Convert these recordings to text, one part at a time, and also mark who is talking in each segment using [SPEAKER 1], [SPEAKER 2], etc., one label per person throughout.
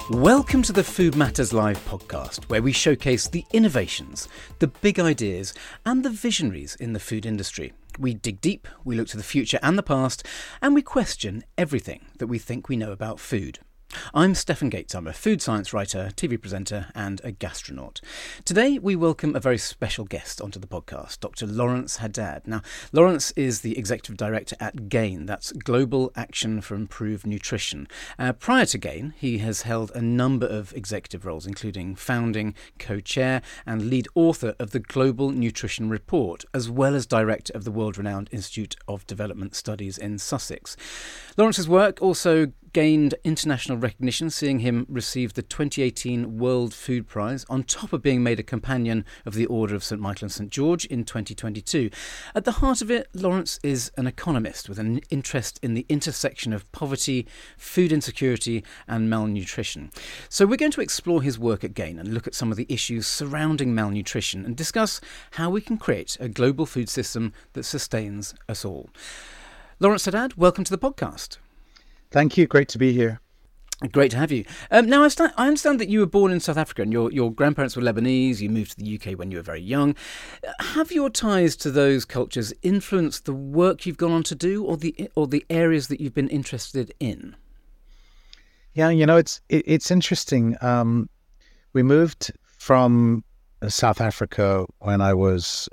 [SPEAKER 1] Welcome to the Food Matters Live podcast, where we showcase the innovations, the big ideas, and the visionaries in the food industry. We dig deep, we look to the future and the past, and we question everything that we think we know about food. I'm Stefan Gates. I'm a food science writer, TV presenter, and a gastronaut. Today, we welcome a very special guest onto the podcast, Dr. Lawrence Haddad. Now, Lawrence is the executive director at GAIN, that's Global Action for Improved Nutrition. Prior to GAIN, he has held a number of executive roles, including founding, co-chair, and lead author of the Global Nutrition Report, as well as director of the world-renowned Institute of Development Studies in Sussex. Lawrence's work also gained international recognition, seeing him receive the 2018 World Food Prize, on top of being made a Companion of the Order of St Michael and St George in 2022. At the heart of it, Lawrence is an economist with an interest in the intersection of poverty, food insecurity and malnutrition. So we're going to explore his work at GAIN and look at some of the issues surrounding malnutrition and discuss how we can create a global food system that sustains us all. Lawrence Haddad, welcome to the podcast.
[SPEAKER 2] Thank you. Great to be here.
[SPEAKER 1] Great to have you. Now, I understand that you were born in South Africa and your grandparents were Lebanese. You moved to the UK when you were very young. Have your ties to those cultures influenced the work you've gone on to do, or the areas that you've been interested in?
[SPEAKER 2] Yeah, it's interesting. We moved from South Africa when I was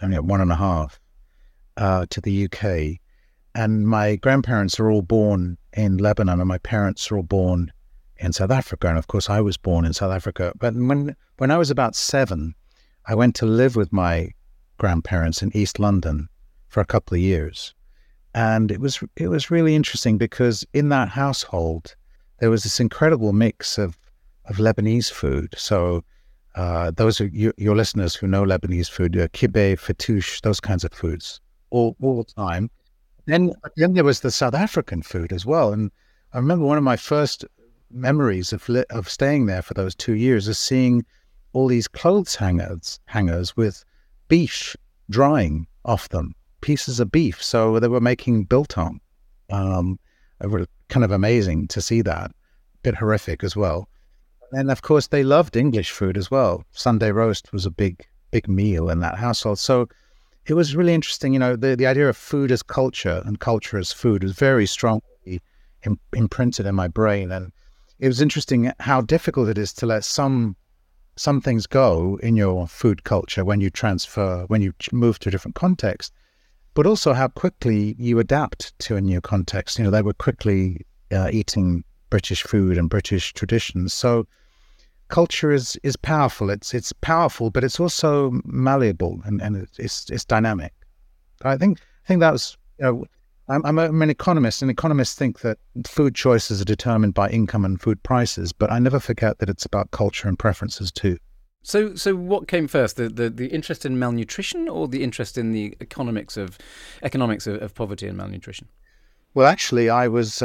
[SPEAKER 2] 1.5 to the UK. And my grandparents are all born in Lebanon, and my parents are all born in South Africa. And of course, I was born in South Africa. But when I was about 7, I went to live with my grandparents in East London for a couple of years. And it was really interesting because in that household, there was this incredible mix of Lebanese food. So those are your listeners who know Lebanese food, kibbeh, fattoush, those kinds of foods all the time. Then there was the South African food as well. And I remember one of my first memories of staying there for those 2 years is seeing all these clothes hangers with beef drying off them, pieces of beef. So they were making biltong. It was kind of amazing to see that. A bit horrific as well. And of course, they loved English food as well. Sunday roast was a big meal in that household. So it was really interesting, the idea of food as culture and culture as food was very strongly imprinted in my brain. And it was interesting how difficult it is to let some things go in your food culture when you move to a different context, but also how quickly you adapt to a new context. They were quickly eating British food and British traditions. So culture is powerful. It's powerful, but it's also malleable and it's dynamic. I think that was. I'm an economist, and economists think that food choices are determined by income and food prices. But I never forget that it's about culture and preferences too.
[SPEAKER 1] So what came first, the interest in malnutrition, or the interest in the economics of poverty and malnutrition?
[SPEAKER 2] Well, actually, I was.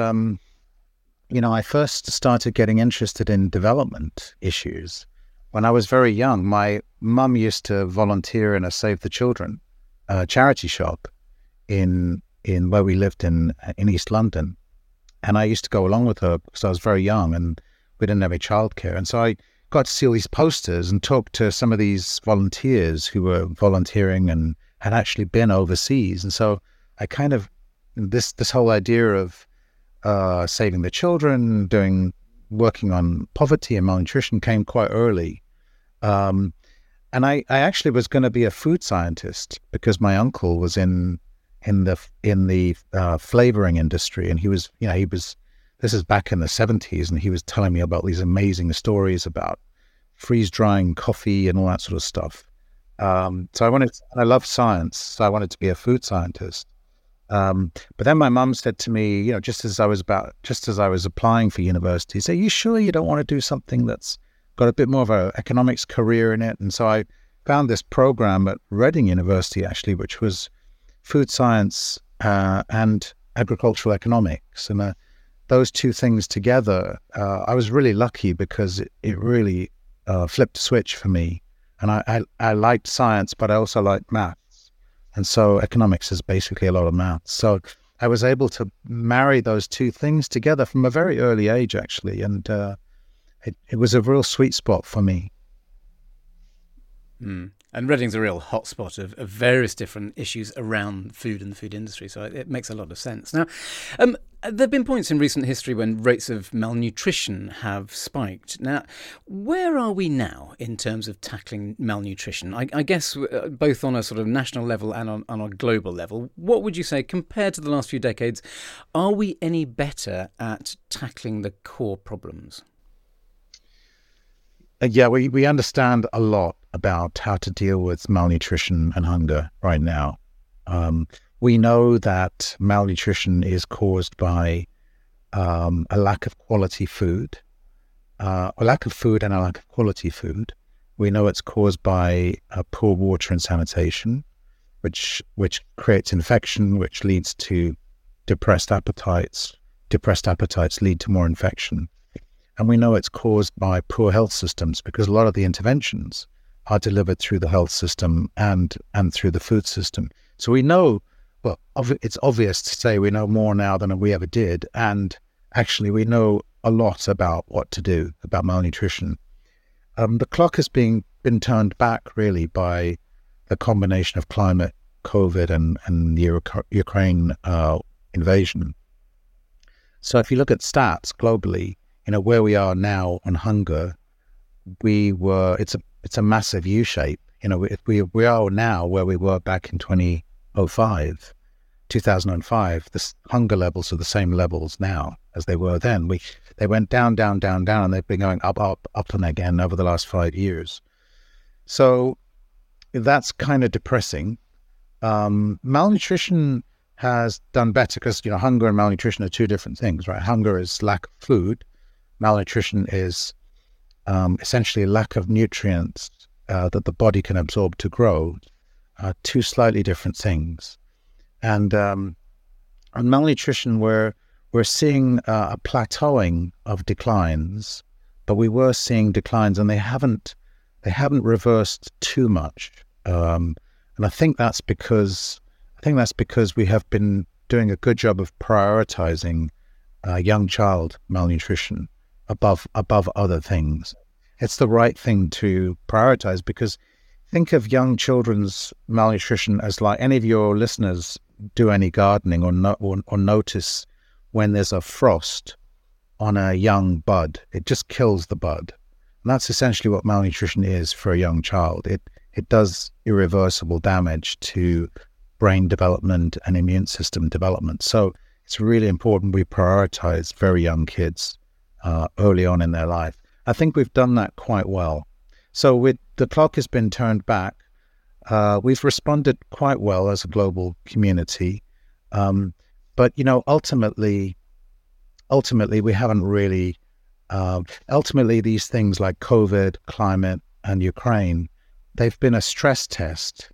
[SPEAKER 2] I first started getting interested in development issues when I was very young. My mum used to volunteer in a Save the Children charity shop in where we lived in East London. And I used to go along with her because I was very young and we didn't have any childcare. And so I got to see all these posters and talk to some of these volunteers who were volunteering and had actually been overseas. And so I kind of, this whole idea of saving the children, working on poverty and malnutrition came quite early. And I actually was going to be a food scientist because my uncle was in the flavoring industry, and he was this is back in the 70s, and he was telling me about these amazing stories about freeze drying coffee and all that sort of stuff. So I love science, so I wanted to be a food scientist. But then my mum said to me, just as I was applying for university, "Are you sure you don't want to do something that's got a bit more of an economics career in it?" And so I found this program at Reading University, actually, which was food science and agricultural economics. And those two things together, I was really lucky because it really flipped a switch for me. And I liked science, but I also liked math. And so economics is basically a lot of maths. So I was able to marry those two things together from a very early age, actually. And it was a real sweet spot for me.
[SPEAKER 1] Mm. And Reading's a real hotspot of various different issues around food and the food industry, so it makes a lot of sense. Now, there have been points in recent history when rates of malnutrition have spiked. Now, where are we now in terms of tackling malnutrition? I guess both on a sort of national level and on a global level. What would you say, compared to the last few decades, are we any better at tackling the core problems?
[SPEAKER 2] Yeah, we understand a lot about how to deal with malnutrition and hunger right now. We know that malnutrition is caused by a lack of quality food, a lack of food and a lack of quality food. We know it's caused by poor water and sanitation, which creates infection, which leads to depressed appetites. Depressed appetites lead to more infection. And we know it's caused by poor health systems because a lot of the interventions are delivered through the health system and through the food system. So we know, well, it's obvious to say we know more now than we ever did. And actually, we know a lot about what to do about malnutrition. The clock has been turned back, really, by the combination of climate, COVID, and the Ukraine invasion. So if you look at stats globally, where we are now on hunger, it's a massive U shape. We are now where we were back in 2005. The hunger levels are the same levels now as they were then. They went down, down, down, down, and they've been going up, up, up and again over the last 5 years. So that's kind of depressing. Malnutrition has done better because hunger and malnutrition are two different things, right? Hunger is lack of food. Malnutrition is essentially a lack of nutrients that the body can absorb to grow. Two slightly different things. And on malnutrition, we're seeing a plateauing of declines, but we were seeing declines, and they haven't reversed too much. And I think that's because we have been doing a good job of prioritizing young child malnutrition above other things. It's the right thing to prioritize, because think of young children's malnutrition as like any of your listeners do any gardening or notice when there's a frost on a young bud, it just kills the bud. And that's essentially what malnutrition is for a young child. It does irreversible damage to brain development and immune system development. So it's really important we prioritize very young kids early on in their life. I think we've done that quite well. So the clock has been turned back. We've responded quite well as a global community. But, ultimately we haven't really, ultimately these things like COVID, climate, and Ukraine, they've been a stress test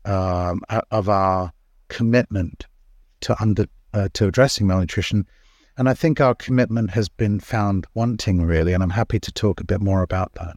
[SPEAKER 2] of our commitment to addressing malnutrition. And I think our commitment has been found wanting, really, and I'm happy to talk a bit more about that.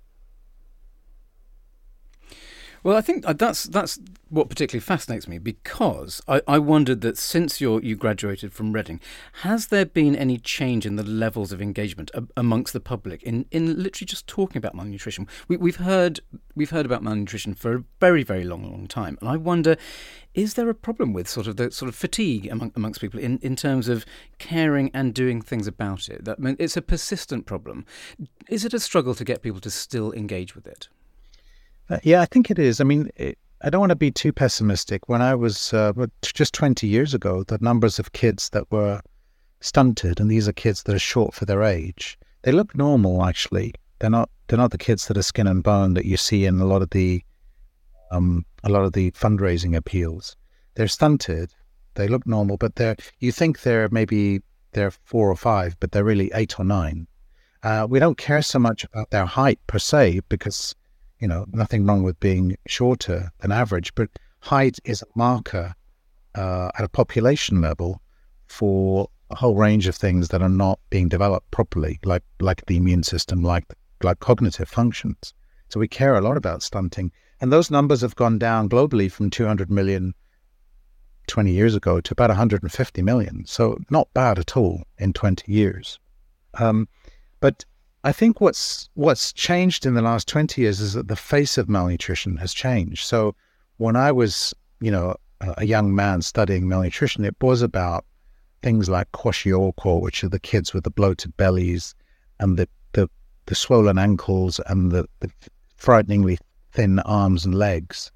[SPEAKER 1] Well, I think that's what particularly fascinates me, because I wondered that since you graduated from Reading, has there been any change in the levels of engagement amongst the public in literally just talking about malnutrition? We've heard about malnutrition for a very, very long time, and I wonder, is there a problem with the fatigue amongst people in terms of caring and doing things about it? It's a persistent problem. Is it a struggle to get people to still engage with it?
[SPEAKER 2] Yeah, I think it is. I mean, I don't want to be too pessimistic. When I was just 20 years ago, the numbers of kids that were stunted, and these are kids that are short for their age, they look normal. Actually, they're not the kids that are skin and bone that you see in a lot of the fundraising appeals. They're stunted. They look normal, but you think they're 4 or 5, but they're really 8 or 9. We don't care so much about their height per se, because nothing wrong with being shorter than average, but height is a marker at a population level for a whole range of things that are not being developed properly, like the immune system, like cognitive functions. So we care a lot about stunting. And those numbers have gone down globally from 200 million 20 years ago to about 150 million. So not bad at all in 20 years. But I think what's changed in the last 20 years is that the face of malnutrition has changed. So when I was, a young man studying malnutrition, it was about things like kwashiorkor, which are the kids with the bloated bellies and the swollen ankles and the frighteningly thin arms and legs.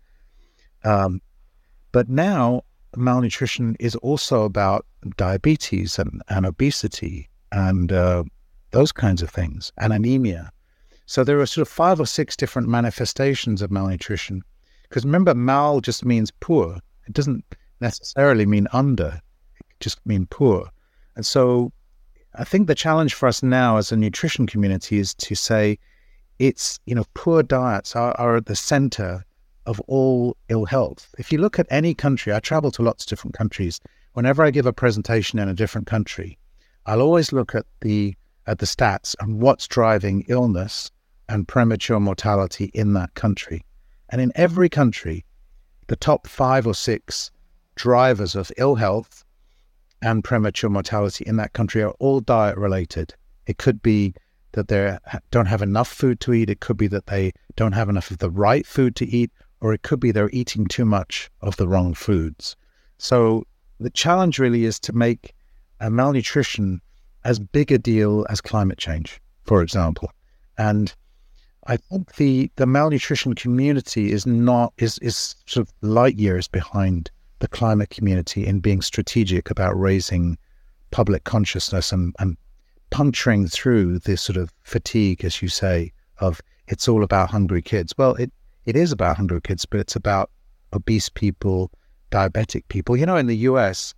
[SPEAKER 2] But now malnutrition is also about diabetes and obesity and those kinds of things, and anemia. So there are sort of 5 or 6 different manifestations of malnutrition. Because remember, mal just means poor. It doesn't necessarily mean under. It just means poor. And so I think the challenge for us now as a nutrition community is to say it's, poor diets are at the center of all ill health. If you look at any country, I travel to lots of different countries. Whenever I give a presentation in a different country, I'll always look at the stats and what's driving illness and premature mortality in that country. And in every country, the top 5 or 6 drivers of ill health and premature mortality in that country are all diet related. It could be that they don't have enough food to eat. It could be that they don't have enough of the right food to eat, or it could be they're eating too much of the wrong foods. So the challenge really is to make malnutrition as big a deal as climate change, for example. And I think the malnutrition community is sort of light years behind the climate community in being strategic about raising public consciousness and puncturing through this sort of fatigue, as you say, of it's all about hungry kids. Well, it is about hungry kids, but it's about obese people, diabetic people. In the US,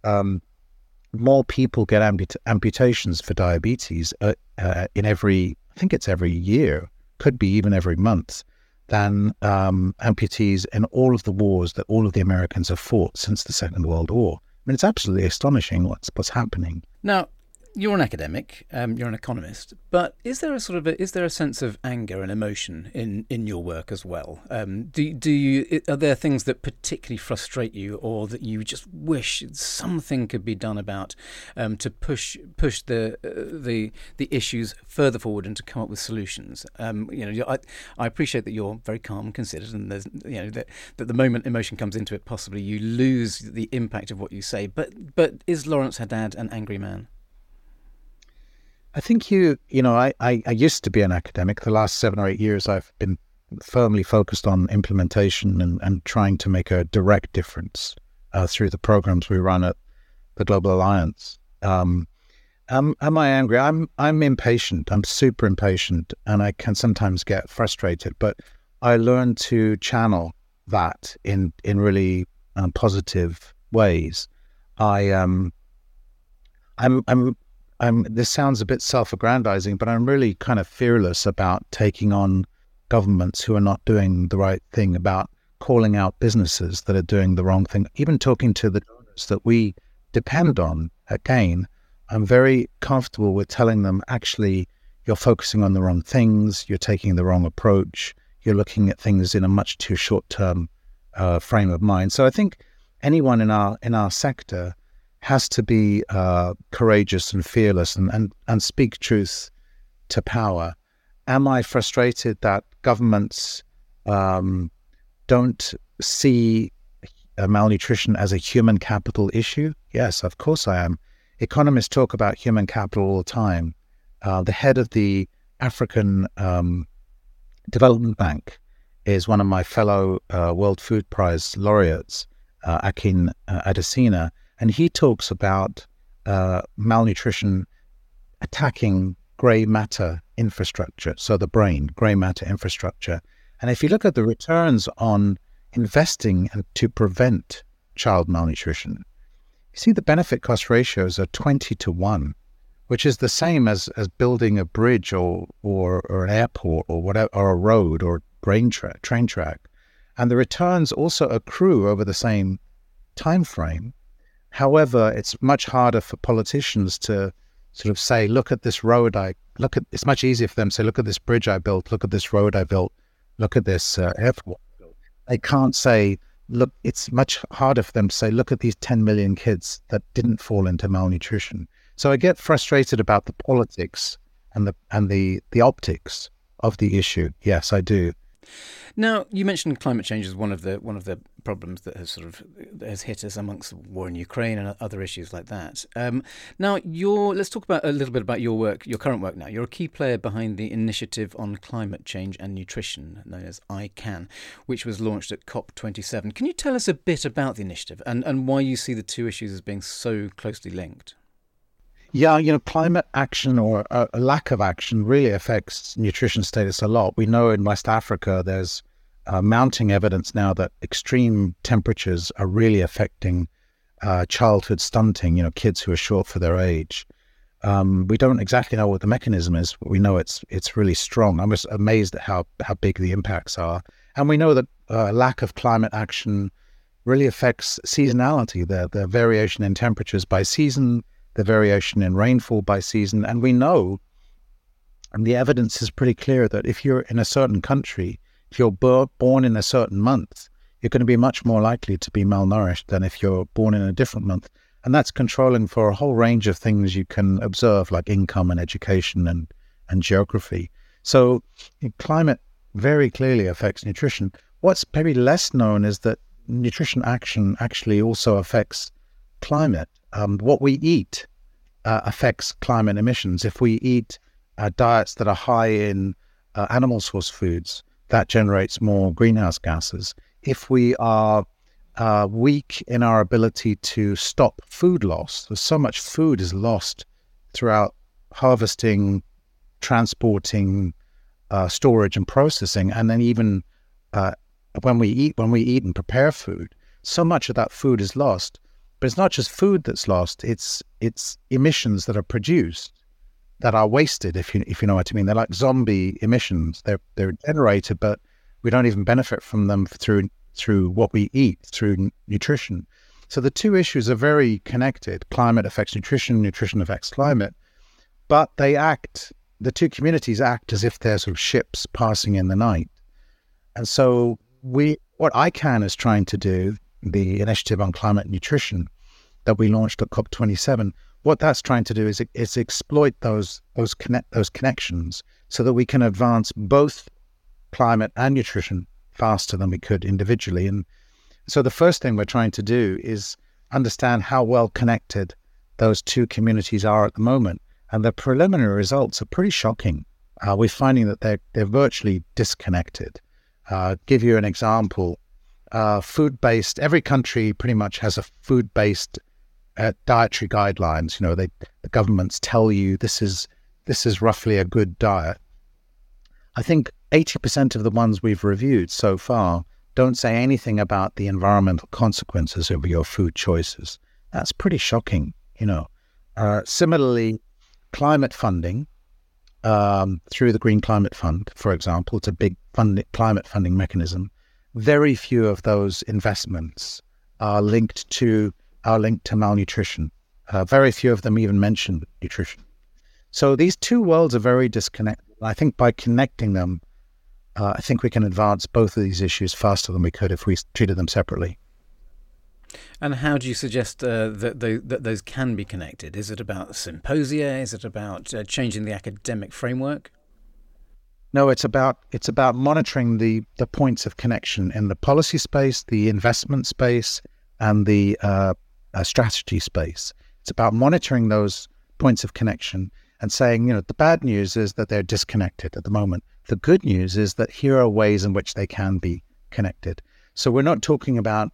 [SPEAKER 2] more people get amputations for diabetes in every year, could be even every month, than amputees in all of the wars that all of the Americans have fought since the Second World War. I mean, it's absolutely astonishing what's happening.
[SPEAKER 1] Now, you're an academic, you're an economist, but is there a sense of anger and emotion in your work as well? Are there things that particularly frustrate you, or that you just wish something could be done about to push the issues further forward and to come up with solutions? I appreciate that you're very calm and considered, and there's that the moment emotion comes into it, possibly you lose the impact of what you say. But is Lawrence Haddad an angry man?
[SPEAKER 2] I think I used to be an academic. The last 7 or 8 years, I've been firmly focused on implementation and trying to make a direct difference through the programs we run at the Global Alliance. Am I angry? I'm impatient. I'm super impatient, and I can sometimes get frustrated. But I learned to channel that in really positive ways. This sounds a bit self-aggrandizing, but I'm really kind of fearless about taking on governments who are not doing the right thing, about calling out businesses that are doing the wrong thing, even talking to the donors that we depend on at GAIN. I'm very comfortable with telling them, actually, you're focusing on the wrong things, you're taking the wrong approach, you're looking at things in a much too short-term frame of mind. So I think anyone in our sector has to be courageous and fearless and speak truth to power. Am I frustrated that governments don't see malnutrition as a human capital issue? Yes, of course I am. Economists talk about human capital all the time. The head of the African Development Bank is one of my fellow World Food Prize laureates, Akin Adesina, and he talks about malnutrition attacking grey matter infrastructure, so the brain, grey matter infrastructure. And if you look at the returns on investing to prevent child malnutrition, you see the benefit cost ratios are 20-1, which is the same as building a bridge or an airport or whatever, or a road or train track. And the returns also accrue over the same time frame. However, it's much harder for politicians to sort of say, look at this road it's much easier for them to say, look at this bridge I built, look at this road I built, look at this airport. They can't say, look, it's much harder for them to say, look at these 10 million kids that didn't fall into malnutrition. So I get frustrated about the politics and the optics of the issue. Yes, I do.
[SPEAKER 1] Now, you mentioned climate change as one of the problems that has hit us amongst the war in Ukraine and other issues like that. Now, let's talk about a little bit about your work, your current work. Now, you're a key player behind the Initiative on Climate Change and Nutrition, known as ICAN, which was launched at COP27. Can you tell us a bit about the initiative and why you see the two issues as being so closely linked?
[SPEAKER 2] Yeah, climate action or a lack of action really affects nutrition status a lot. We know in West Africa there's mounting evidence now that extreme temperatures are really affecting childhood stunting, kids who are short for their age. We don't exactly know what the mechanism is, but we know it's really strong. I'm just amazed at how big the impacts are. And we know that lack of climate action really affects seasonality, the variation in temperatures by season, the variation in rainfall by season. And we know, and the evidence is pretty clear, that if you're in a certain country, if you're born in a certain month, you're going to be much more likely to be malnourished than if you're born in a different month. And that's controlling for a whole range of things you can observe, like income and education and geography. So climate very clearly affects nutrition. What's maybe less known is that nutrition action actually also affects climate. What we eat affects climate emissions. If we eat diets that are high in animal source foods, that generates more greenhouse gases. If we are weak in our ability to stop food loss, so much food is lost throughout harvesting, transporting, storage and processing, and then even when we eat and prepare food, so much of that food is lost. But it's not just food that's lost; it's emissions that are produced that are wasted. If you know what I mean, they're like zombie emissions. They're generated, but we don't even benefit from them through what we eat, through nutrition. So the two issues are very connected. Climate affects nutrition, nutrition affects climate, but the two communities act as if they're sort of ships passing in the night. And so what ICAN is trying to do, the Initiative on Climate and Nutrition that we launched at COP27, what that's trying to do is exploit those connections so that we can advance both climate and nutrition faster than we could individually. And so the first thing we're trying to do is understand how well connected those two communities are at the moment. And the preliminary results are pretty shocking. We're finding that they're virtually disconnected. Give you an example. Food-based, every country pretty much has a food-based dietary guidelines. The governments tell you this is roughly a good diet. I think 80% of the ones we've reviewed so far don't say anything about the environmental consequences of your food choices. That's pretty shocking, Similarly, climate funding through the Green Climate Fund, for example, it's a big climate funding mechanism. Very few of those investments are linked to malnutrition. Very few of them even mention nutrition. So these two worlds are very disconnected. I think by connecting them, I think we can advance both of these issues faster than we could if we treated them separately.
[SPEAKER 1] And how do you suggest that those can be connected? Is it about symposia? Is it about changing the academic framework?
[SPEAKER 2] No, it's about monitoring the points of connection in the policy space, the investment space, and the strategy space. It's about monitoring those points of connection and saying, the bad news is that they're disconnected at the moment. The good news is that here are ways in which they can be connected. So we're not talking about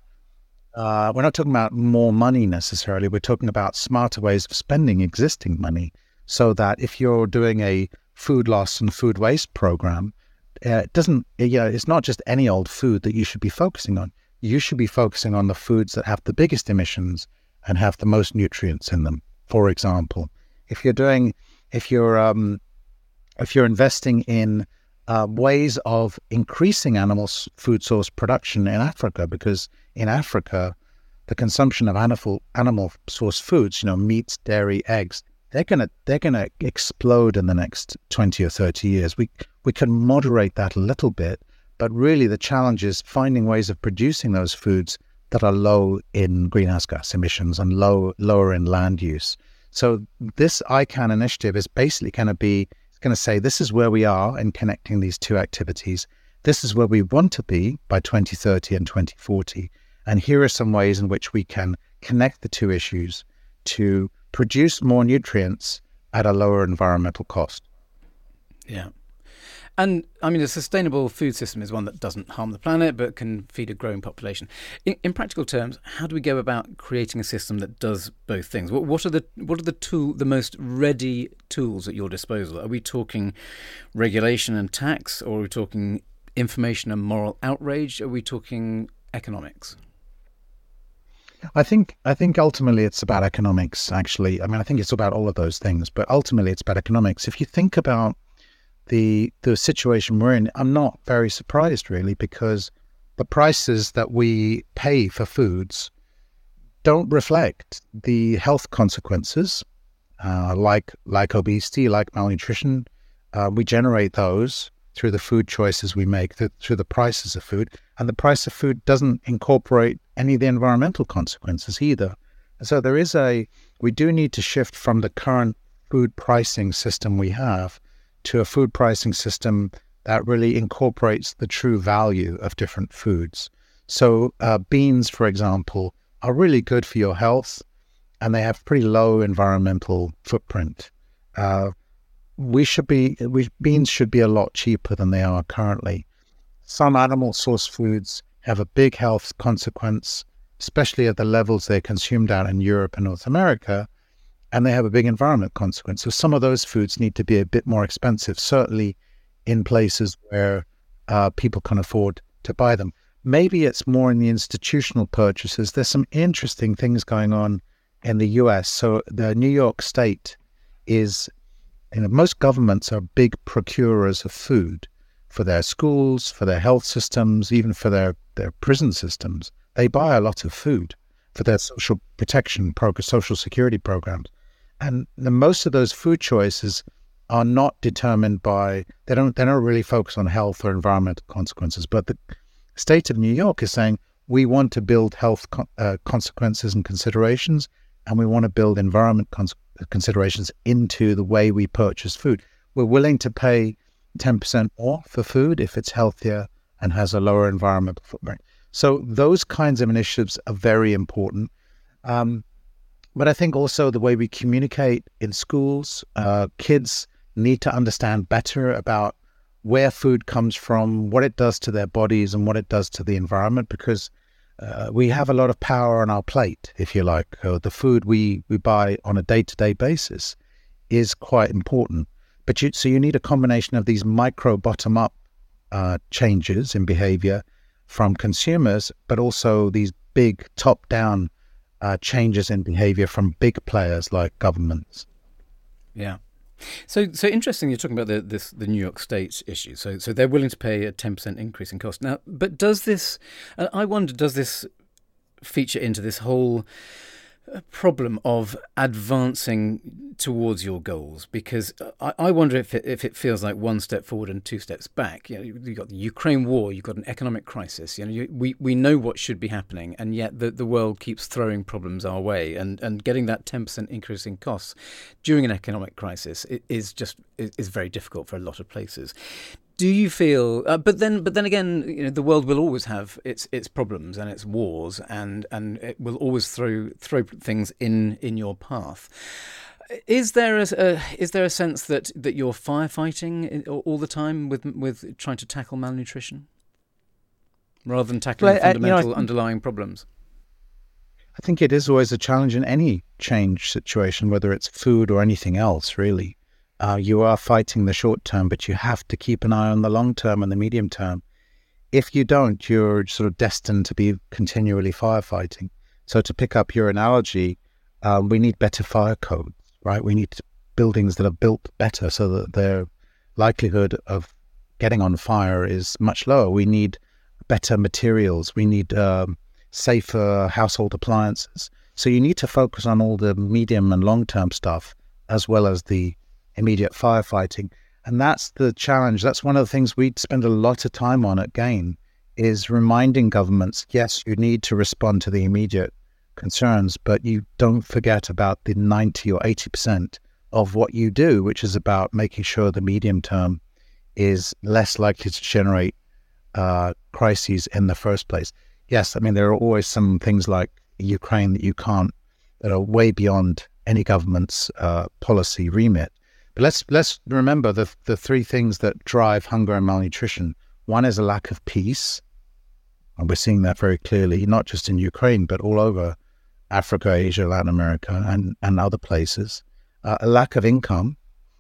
[SPEAKER 2] more money necessarily. We're talking about smarter ways of spending existing money, so that if you're doing a food loss and food waste program, it's not just any old food that you should be focusing on. You should be focusing on the foods that have the biggest emissions and have the most nutrients in them. For example, if you're investing in ways of increasing animal food source production in Africa, because in Africa, the consumption of animal source foods, meats, dairy, eggs, they're gonna explode in the next 20 or 30 years. We can moderate that a little bit, but really the challenge is finding ways of producing those foods that are low in greenhouse gas emissions and lower in land use. So this ICAN initiative is basically going to be going to say, this is where we are in connecting these two activities. This is where we want to be by 2030 and 2040. And here are some ways in which we can connect the two issues to produce more nutrients at a lower environmental cost.
[SPEAKER 1] Yeah. And I mean, a sustainable food system is one that doesn't harm the planet, but can feed a growing population. In practical terms, how do we go about creating a system that does both things? What are the most ready tools at your disposal? Are we talking regulation and tax, or are we talking information and moral outrage? Are we talking economics?
[SPEAKER 2] I think ultimately it's about economics, actually. I mean, I think it's about all of those things, but ultimately it's about economics. If you think about the situation we're in, I'm not very surprised, really, because the prices that we pay for foods don't reflect the health consequences, like obesity, like malnutrition. We generate those through the food choices we make, through the prices of food, and the price of food doesn't incorporate any of the environmental consequences either. So we do need to shift from the current food pricing system we have to a food pricing system that really incorporates the true value of different foods. So beans, for example, are really good for your health, and they have pretty low environmental footprint. Beans should be a lot cheaper than they are currently. Some animal source foods have a big health consequence, especially at the levels they're consumed out in Europe and North America, and they have a big environment consequence. So some of those foods need to be a bit more expensive, certainly in places where people can afford to buy them. Maybe it's more in the institutional purchases. There's some interesting things going on in the US. So the New York State is, most governments are big procurers of food for their schools, for their health systems, even for their prison systems. They buy a lot of food for their social protection social security programs. And most of those food choices are not determined by, they don't really focus on health or environmental consequences. But the state of New York is saying, we want to build health consequences and considerations, and we want to build environment considerations into the way we purchase food. We're willing to pay 10% more for food if it's healthier and has a lower environmental footprint. So those kinds of initiatives are very important. But I think also the way we communicate in schools, kids need to understand better about where food comes from, what it does to their bodies and what it does to the environment, because we have a lot of power on our plate, if you like. The food we buy on a day-to-day basis is quite important. So you need a combination of these micro bottom-up changes in behavior from consumers, but also these big top-down changes in behavior from big players like governments.
[SPEAKER 1] Yeah. So interesting. You're talking about the New York State issue. So they're willing to pay a 10% increase in cost now. But does this feature into this whole problem of advancing towards your goals? Because I wonder if it feels like one step forward and two steps back. You've got the Ukraine war, you've got an economic crisis. We know what should be happening, and yet the world keeps throwing problems our way. And getting that 10% increase in costs during an economic crisis is very difficult for a lot of places. Do you feel? But then again, the world will always have its problems and its wars, and it will always throw things in your path. Is there a sense that you're firefighting all the time with trying to tackle malnutrition, rather than tackling fundamental underlying problems?
[SPEAKER 2] I think it is always a challenge in any change situation, whether it's food or anything else, really. You are fighting the short term, but you have to keep an eye on the long term and the medium term. If you don't, you're sort of destined to be continually firefighting. So to pick up your analogy, we need better fire codes, right? We need buildings that are built better so that their likelihood of getting on fire is much lower. We need better materials. We need safer household appliances. So you need to focus on all the medium and long-term stuff as well as the immediate firefighting. And that's the challenge. That's one of the things we spend a lot of time on at GAIN, is reminding governments, yes, you need to respond to the immediate concerns, but you don't forget about the 90 or 80% of what you do, which is about making sure the medium term is less likely to generate crises in the first place. Yes, I mean, there are always some things like Ukraine that are way beyond any government's policy remit. But let's remember the three things that drive hunger and malnutrition. One is a lack of peace, and we're seeing that very clearly, not just in Ukraine, but all over Africa, Asia, Latin America, and other places. A lack of income.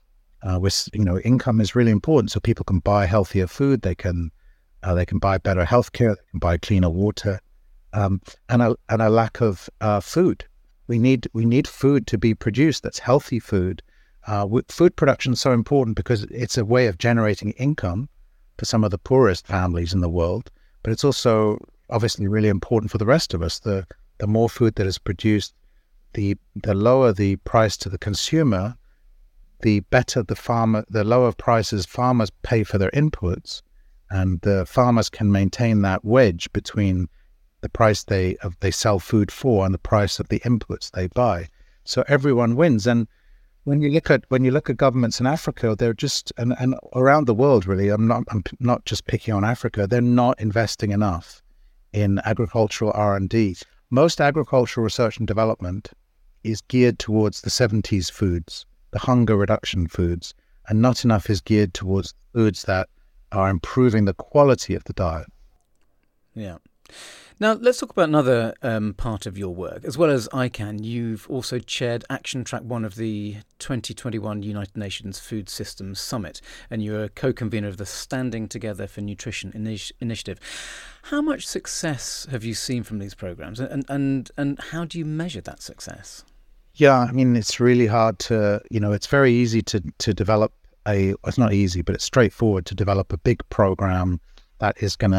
[SPEAKER 2] Income is really important, so people can buy healthier food. They can buy better healthcare. They can buy cleaner water, and a lack of food. We need food to be produced. That's healthy food. Food production is so important because it's a way of generating income for some of the poorest families in the world. But it's also obviously really important for the rest of us. The more food that is produced, the lower the price to the consumer, the better the lower prices farmers pay for their inputs, and the farmers can maintain that wedge between the price they sell food for and the price of the inputs they buy. So everyone wins. And when you look at governments in Africa, they're just and around the world really. I'm not just picking on Africa. They're not investing enough in agricultural R&D. Most agricultural research and development is geared towards the 70s foods, the hunger reduction foods, and not enough is geared towards foods that are improving the quality of the diet.
[SPEAKER 1] Yeah. Now, let's talk about another part of your work. As well as ICAN, you've also chaired Action Track 1 of the 2021 United Nations Food Systems Summit, and you're a co-convener of the Standing Together for Nutrition initiative. How much success have you seen from these programs, and how do you measure that success?
[SPEAKER 2] Yeah, I mean, it's really hard to, it's very easy to develop it's not easy, but it's straightforward to develop a big program that is going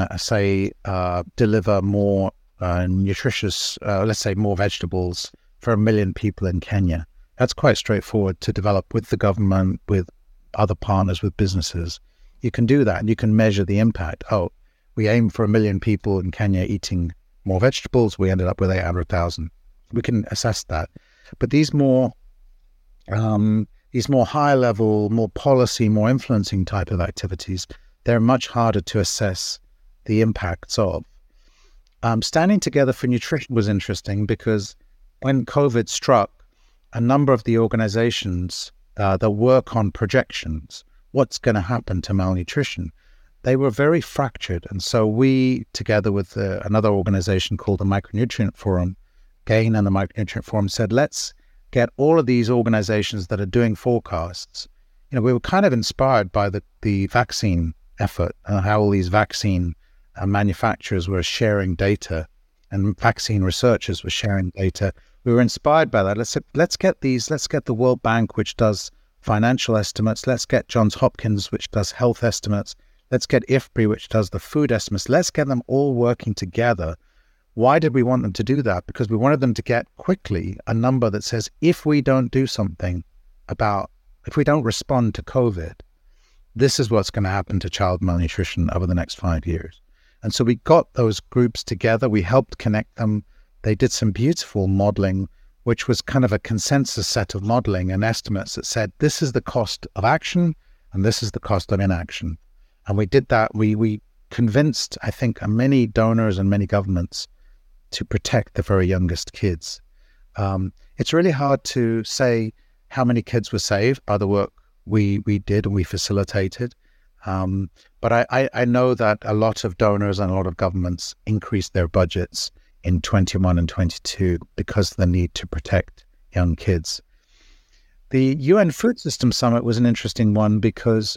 [SPEAKER 2] to, deliver more nutritious, let's say more vegetables for 1 million people in Kenya. That's quite straightforward to develop with the government, with other partners, with businesses. You can do that and you can measure the impact. Oh, we aim for 1 million people in Kenya eating more vegetables. We ended up with 800,000. We can assess that. But these more high level, more policy, more influencing type of activities, they're much harder to assess the impacts of. Standing Together for Nutrition was interesting because when COVID struck, a number of the organizations that work on projections, what's going to happen to malnutrition, they were very fractured. And so we, together with another organization called the Micronutrient Forum, GAIN and the Micronutrient Forum, said, let's get all of these organizations that are doing forecasts. We were kind of inspired by the vaccine effort and how all these vaccine manufacturers were sharing data and vaccine researchers were sharing data. We were inspired by that. Let's get the World Bank, which does financial estimates. Let's get Johns Hopkins, which does health estimates. Let's get IFPRI, which does the food estimates. Let's get them all working together. Why did we want them to do that? Because we wanted them to get quickly a number that says, if we don't respond to COVID, this is what's going to happen to child malnutrition over the next 5 years. And so we got those groups together. We helped connect them. They did some beautiful modeling, which was kind of a consensus set of modeling and estimates that said, this is the cost of action and this is the cost of inaction. And we did that. We convinced, I think, many donors and many governments to protect the very youngest kids. It's really hard to say how many kids were saved by the work we did and we facilitated. But I know that a lot of donors and a lot of governments increased their budgets in 21 and 22 because of the need to protect young kids. The UN Food Systems Summit was an interesting one because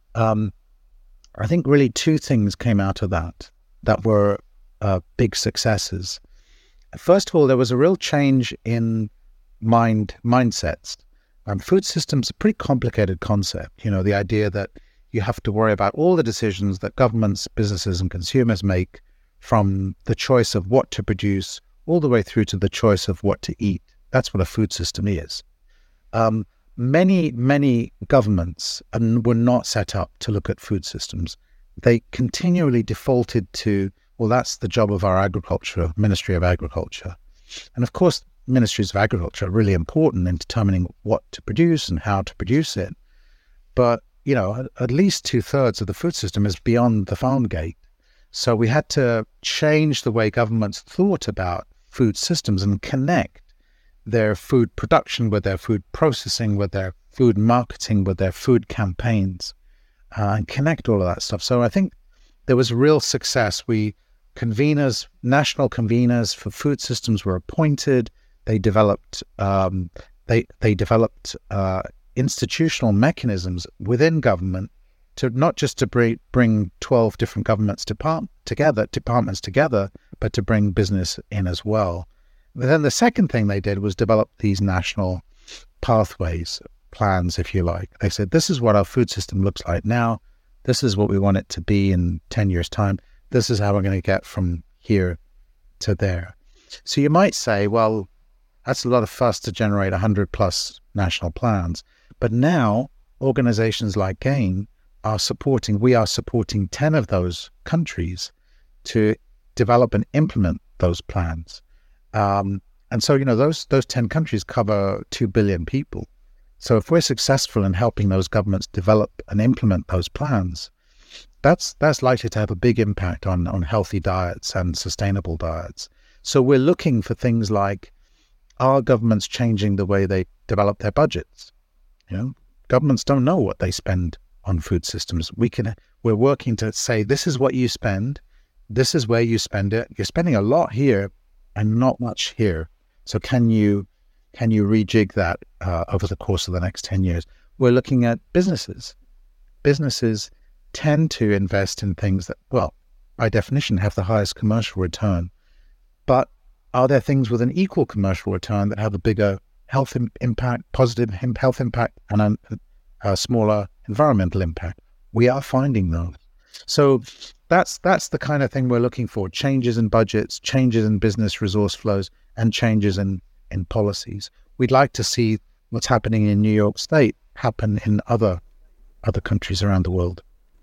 [SPEAKER 2] I think really two things came out of that were big successes. First of all, there was a real change in mindsets. Food systems are a pretty complicated concept. The idea that you have to worry about all the decisions that governments, businesses, and consumers make, from the choice of what to produce all the way through to the choice of what to eat. That's what a food system is. Many governments were not set up to look at food systems. They continually defaulted to, well, that's the job of our Ministry of Agriculture. And of course, ministries of agriculture are really important in determining what to produce and how to produce it. But, at least 2/3 of the food system is beyond the farm gate. So we had to change the way governments thought about food systems and connect their food production with their food processing, with their food marketing, with their food campaigns, and connect all of that stuff. So I think there was real success. National conveners for food systems were appointed. They developed institutional mechanisms within government to not just to bring 12 different departments together, but to bring business in as well. But then the second thing they did was develop these national pathways, plans, if you like. They said, this is what our food system looks like now. This is what we want it to be in 10 years' time. This is how we're going to get from here to there. So you might say, well, that's a lot of fuss to generate 100 plus national plans. But now organizations like GAIN we are supporting 10 of those countries to develop and implement those plans. And so, those 10 countries cover 2 billion people. So if we're successful in helping those governments develop and implement those plans, that's likely to have a big impact on healthy diets and sustainable diets. So we're looking for things like, are governments changing the way they develop their budgets? Governments don't know what they spend on food systems. We're working to say, this is what you spend, this is where you spend it. You're spending a lot here and not much here. So can you rejig that over the course of the next 10 years? We're looking at businesses. Businesses tend to invest in things that, well, by definition, have the highest commercial return. But are there things with an equal commercial return that have a bigger health impact, positive health impact, and a smaller environmental impact? We are finding those. So that's the kind of thing we're looking for: changes in budgets, changes in business resource flows, and changes in policies. We'd like to see what's happening in New York State happen in other countries around the world.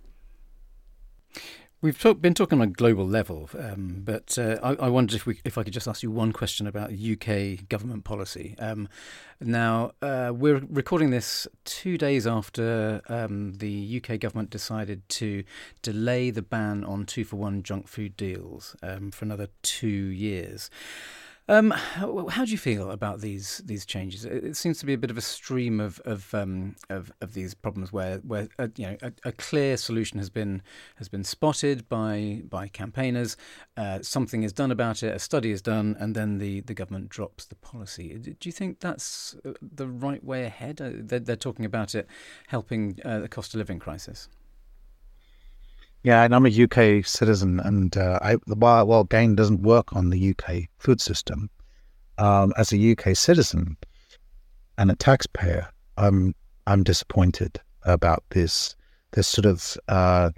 [SPEAKER 1] We've been talking on a global level, but I wondered if I could just ask you one question about UK government policy. Now, we're recording this 2 days after the UK government decided to delay the ban on 2-for-1 junk food deals for another 2 years. How do you feel about these changes? It seems to be a bit of a stream of these problems where a clear solution has been spotted by campaigners. Something is done about it. A study is done, and then the government drops the policy. Do you think that's the right way ahead? They're talking about it helping the cost of living crisis.
[SPEAKER 2] Yeah, and I'm a UK citizen, and while GAIN doesn't work on the UK food system, as a UK citizen and a taxpayer, I'm disappointed about this sort of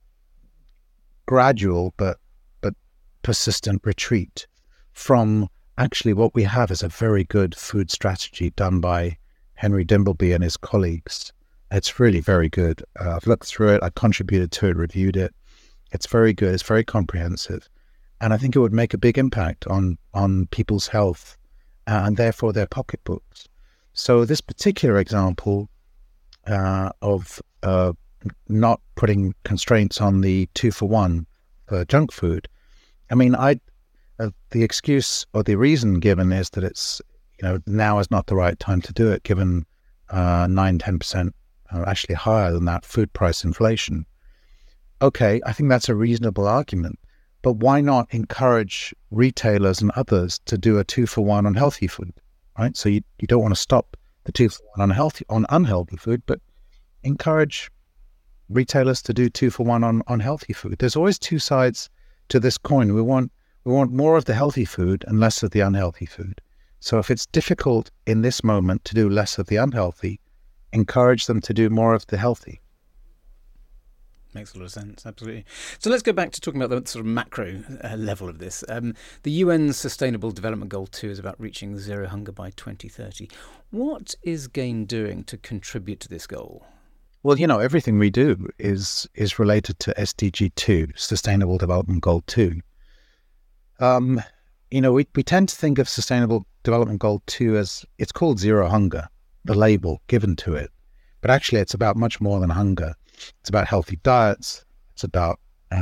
[SPEAKER 2] gradual but persistent retreat from actually what we have is a very good food strategy done by Henry Dimbleby and his colleagues. It's really very good. I've looked through it. I contributed to it, reviewed it. It's very good. It's very comprehensive. And I think it would make a big impact on people's health and therefore their pocketbooks. So this particular example of not putting constraints on the 2-for-1 junk food, I mean, the excuse or the reason given is that it's, now is not the right time to do it, given 9-10%. Actually higher than that food price inflation. Okay, I think that's a reasonable argument, but why not encourage retailers and others to do a 2-for-1 on healthy food, right? So you don't want to stop the 2-for-1 on unhealthy food, but encourage retailers to do 2-for-1 on healthy food. There's always two sides to this coin. We want more of the healthy food and less of the unhealthy food. So if it's difficult in this moment to do less of the unhealthy, encourage them to do more of the healthy.
[SPEAKER 1] Makes a lot of sense, absolutely. So let's go back to talking about the sort of macro level of this. The UN's Sustainable Development Goal 2 is about reaching zero hunger by 2030. What is GAIN doing to contribute to this goal?
[SPEAKER 2] Well, everything we do is related to SDG 2, Sustainable Development Goal 2. we tend to think of Sustainable Development Goal 2 as it's called zero hunger, the label given to it. But actually, it's about much more than hunger. It's about healthy diets. It's about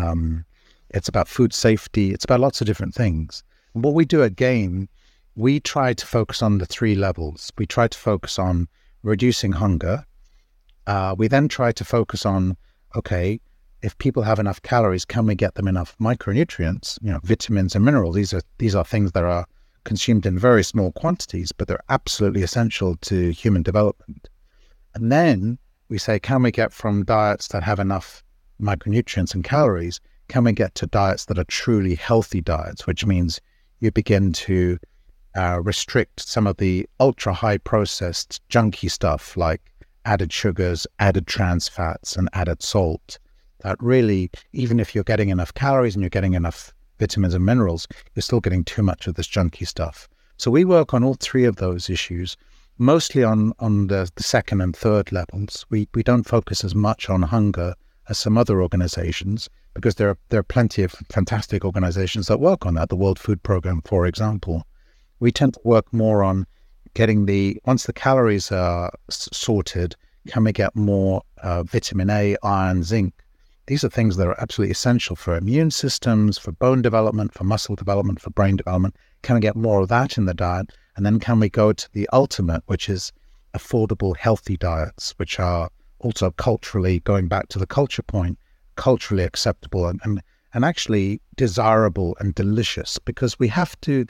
[SPEAKER 2] food safety. It's about lots of different things. And what we do at GAIN, we try to focus on the 3 levels. We try to focus on reducing hunger. We then try to focus on, okay, if people have enough calories, can we get them enough micronutrients, vitamins and minerals? These are things that are consumed in very small quantities, but they're absolutely essential to human development. And then we say, can we get from diets that have enough micronutrients and calories, can we get to diets that are truly healthy diets, which means you begin to restrict some of the ultra high processed junky stuff like added sugars, added trans fats, and added salt. That really, even if you're getting enough calories and you're getting enough vitamins and minerals, you're still getting too much of this junky stuff. So we work on all 3 of those issues, mostly on the 2nd and 3rd levels. We don't focus as much on hunger as some other organizations, because there are plenty of fantastic organizations that work on that. The World Food Programme, for example. We tend to work more on getting once the calories are sorted, can we get more vitamin A, iron, zinc? These are things that are absolutely essential for immune systems, for bone development, for muscle development, for brain development. Can we get more of that in the diet? And then can we go to the ultimate, which is affordable, healthy diets, which are also culturally, going back to the culture point, culturally acceptable and actually desirable and delicious, because we have to,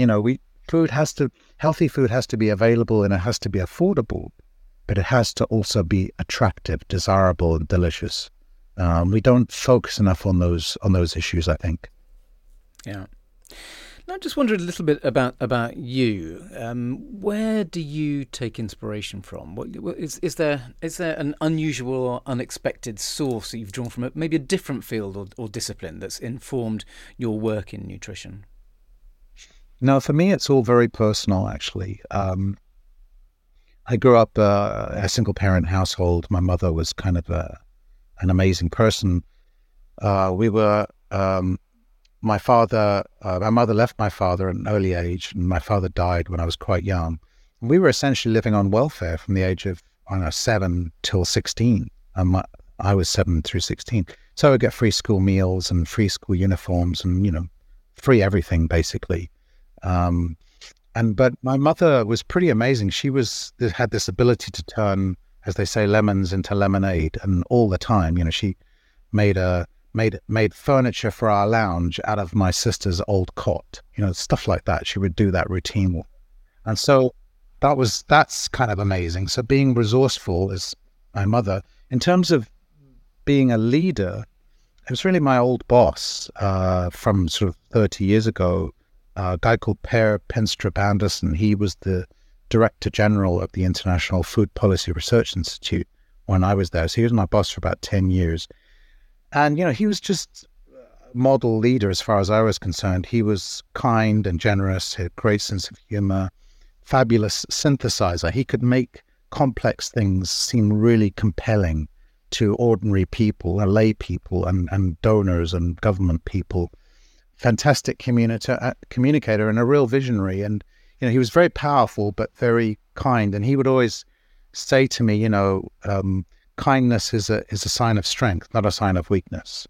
[SPEAKER 2] healthy food has to be available and it has to be affordable, but it has to also be attractive, desirable and delicious. We don't focus enough on those issues, I think.
[SPEAKER 1] Yeah. Now, I just wondered a little bit about you. Where do you take inspiration from? Is there an unusual or unexpected source that you've drawn from, maybe a different field or discipline that's informed your work in nutrition?
[SPEAKER 2] No, for me, it's all very personal, actually. I grew up in a single-parent household. My mother was kind of an amazing person. My mother left my father at an early age, and my father died when I was quite young. We were essentially living on welfare from the age of 7 till 16. I was 7 through 16. So I would get free school meals and free school uniforms and, free everything, basically. But my mother was pretty amazing. She had this ability to turn, as they say, lemons into lemonade, and all the time, she made furniture for our lounge out of my sister's old cot, stuff like that. She would do that routinely. And so that's kind of amazing. So being resourceful is my mother. In terms of being a leader, it was really my old boss from sort of 30 years ago, a guy called Per Penstrup Andersen. He was the Director General of the International Food Policy Research Institute when I was there. So he was my boss for about 10 years. And, he was just a model leader as far as I was concerned. He was kind and generous, had a great sense of humor, fabulous synthesizer. He could make complex things seem really compelling to ordinary people, lay people and donors and government people. Fantastic communicator and a real visionary. And, he was very powerful, but very kind. And he would always say to me, kindness is a sign of strength, not a sign of weakness.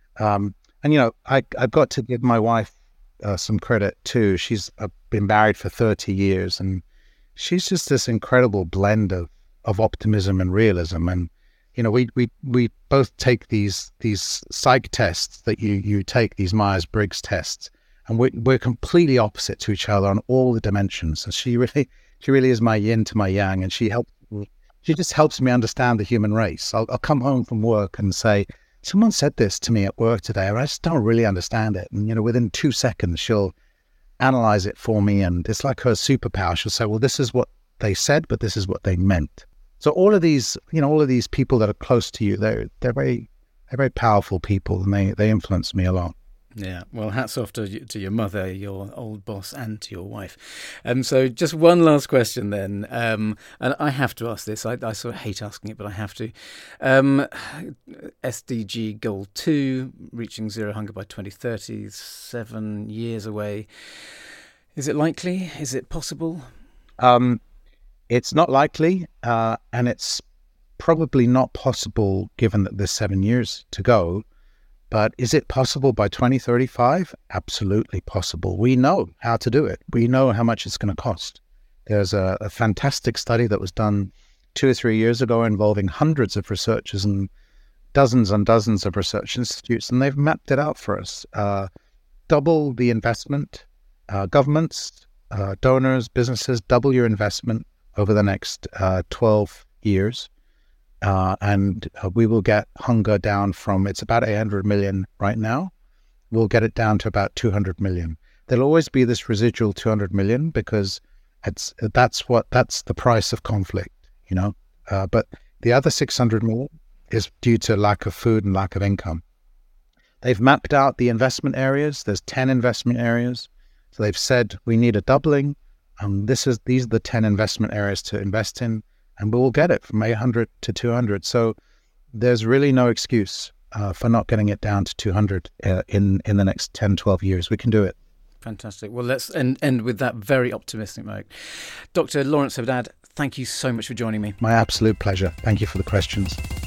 [SPEAKER 2] I've got to give my wife some credit too. She's been married for 30 years, and she's just this incredible blend of optimism and realism. And we both take these psych tests that you take, these Myers-Briggs tests, and we're completely opposite to each other on all the dimensions. And she really is my yin to my yang, and she just helps me understand the human race. I'll come home from work and say, someone said this to me at work today, and I just don't really understand it. And, within 2 seconds, she'll analyze it for me. And it's like her superpower. She'll say, well, this is what they said, but this is what they meant. So all of these people that are close to you, they're very powerful people, and they influence me a lot.
[SPEAKER 1] Yeah, well, hats off to your mother, your old boss, and to your wife. So just one last question then, and I have to ask this. I sort of hate asking it, but I have to. SDG Goal 2, reaching zero hunger by 2030, 7 years away. Is it likely? Is it possible?
[SPEAKER 2] It's not likely, and it's probably not possible given that there's 7 years to go. But is it possible by 2035? Absolutely possible. We know how to do it. We know how much it's going to cost. There's a fantastic study that was done 2 or 3 years ago involving hundreds of researchers and dozens of research institutes, and they've mapped it out for us. Double the investment, governments, donors, businesses, double your investment over the next 12 years. And we will get hunger down from, it's about 800 million right now. We'll get it down to about 200 million. There'll always be this residual 200 million because that's the price of conflict, but the other 600 million is due to lack of food and lack of income. They've mapped out the investment areas. There's 10 investment areas. So they've said we need a doubling. These are the 10 investment areas to invest in. And we will get it from 800 to 200. So there's really no excuse for not getting it down to 200 in the next 10, 12 years. We can do it.
[SPEAKER 1] Fantastic. Well, let's end with that very optimistic note. Dr. Lawrence Haddad, thank you so much for joining me.
[SPEAKER 2] My absolute pleasure. Thank you for the questions.